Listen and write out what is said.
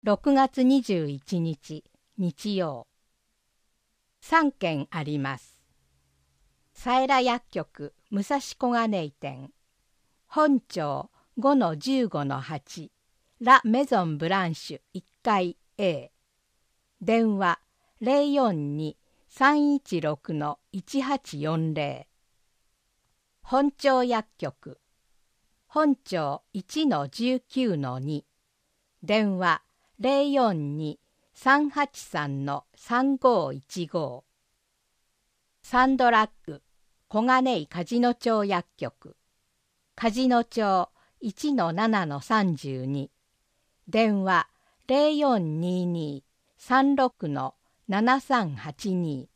6月21日日曜。3件あります。佐良薬局武蔵小金井店、本町 5-15-8 ラ・メゾン・ブランシュ1階 A、 電話 042-316-1840。 本町薬局、本町 1-19-2、 電話 042-383-3515。 サンドラッグ小金井梶野町薬局、梶野町 1-7-32、 電話 0422-36-7382。